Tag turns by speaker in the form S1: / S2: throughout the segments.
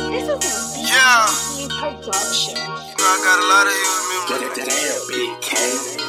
S1: Yeah. Production. You know I got a lot of ill memories.
S2: Damn, Big K.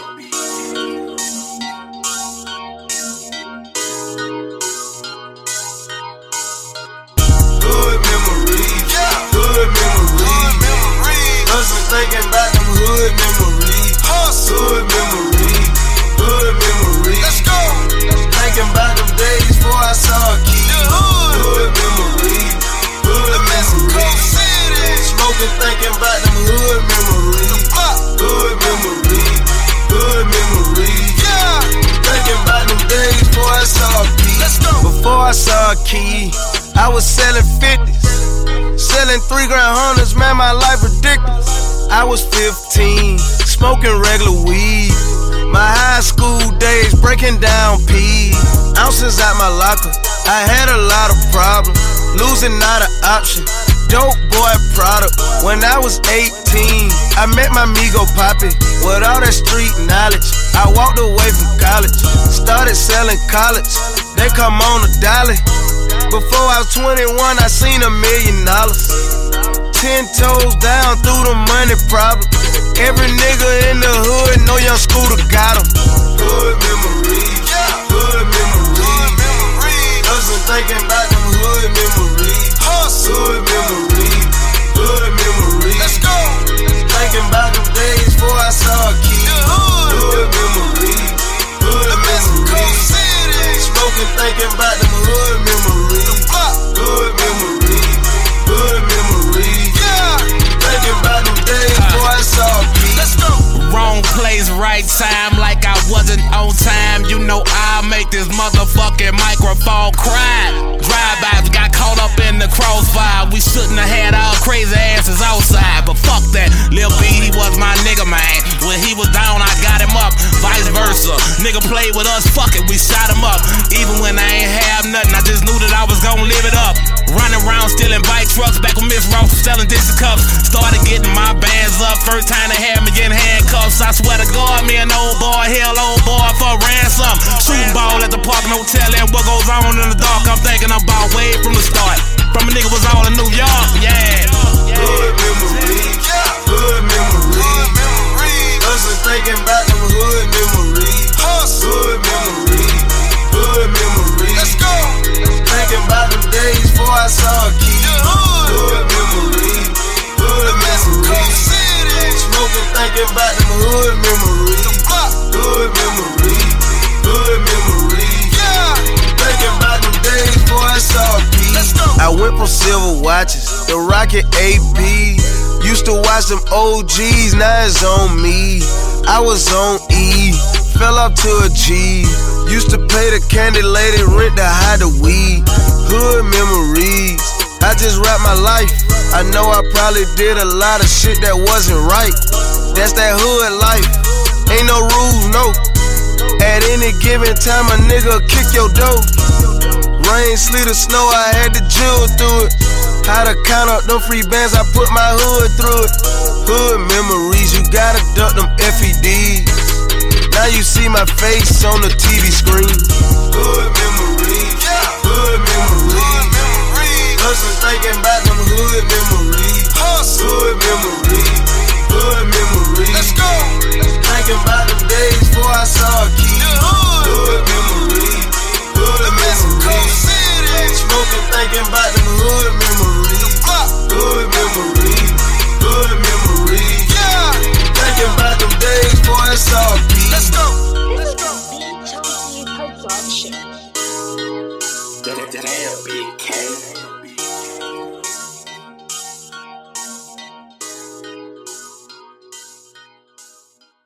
S1: Good memories. Yeah. Good memories. Hustling, thinking about them hood memories. Good memories. Good memories. Let's go. Thinking about them days before I saw a key. Good memories. Good memories. Smoking, thinking about them hood memories. Good memories. Good memories. Yeah. Thinking about them days before I saw a key. Let's go. Before I saw a key, I was selling 50s, selling 3 grand Hondas, man, my life ridiculous. I was 15, smoking regular weed. My high school days breaking down P. Ounces out my locker, I had a lot of problems. Losing not an option, dope boy product. When I was 18, I met my Migo Poppy. With all that street knowledge, I walked away from college. Started selling college, they come on a dolly. Before I was 21, I seen $1 million. 10 toes down through the money problem. Every nigga in the hood know Young Scooter got him. Good memories, good memories. Hustling, thinking about them hood memories. Good memories, good memories. Let's go. Thinking about them days before I saw a key. Good memories, good memories. Smoking, thinking about them hood memories. Good memories, good memories. Thinking about them days before I saw a key. Let's go.
S3: Wrong place, right time, like I wasn't on time. You know I'll make this motherfucking microphone cry. Drive-bys got caught up in the crossfire. We shouldn't have had our crazy asses outside, but fuck that. Lil B, he was my nigga, man. When he was down, I got him up. Vice versa. Nigga played with us, fuck it, we shot him up. Even when I ain't have nothing, I just knew that I was gonna live it up. Running around stealing bike trucks, back with Miss Ross selling Dixie cups. Started getting my bands up, first time they had me getting handcuffs. I swear to God, me an old boy, hell old boy for ransom. Shooting ball at the park, no telling what goes on in the dark. I'm thinking about way from the start. From a nigga was all in New York, yeah.
S1: Good memories, good memories. Hustling, thinking about them hood memories. Good memories, good memories. Let's go. Thinking about them days before I saw a key. Good memories, good memories. Smoking, thinking about them hood memories. Good memories, good memories. Thinking about them days before I saw a key. I went from silver watches to Rocket AP. Used to watch them OGs, now it's on me. I was on E, fell off to a G. Used to pay the candy lady rent to hide the weed. Hood memories, I just rap my life. I know I probably did a lot of shit that wasn't right. That's that hood life, ain't no rules, no. At any given time a nigga kick your door. Rain, sleet, or snow, I had to jewel through it. How to count up them free bands, I put my hood through it. Hood memories, you gotta duck them FEDs. Now you see my face on the TV screen. Hood memories, good memories. Hustling, thinking about them hood memories. Good memories, good memories. Let's go. Thinking about them days before I saw a key. Good memories, good memories. Smoking, thinking about them hood memories. Good memories, good memories. Thinking about them days before I saw a key. Let's go.
S2: Damn, Big K.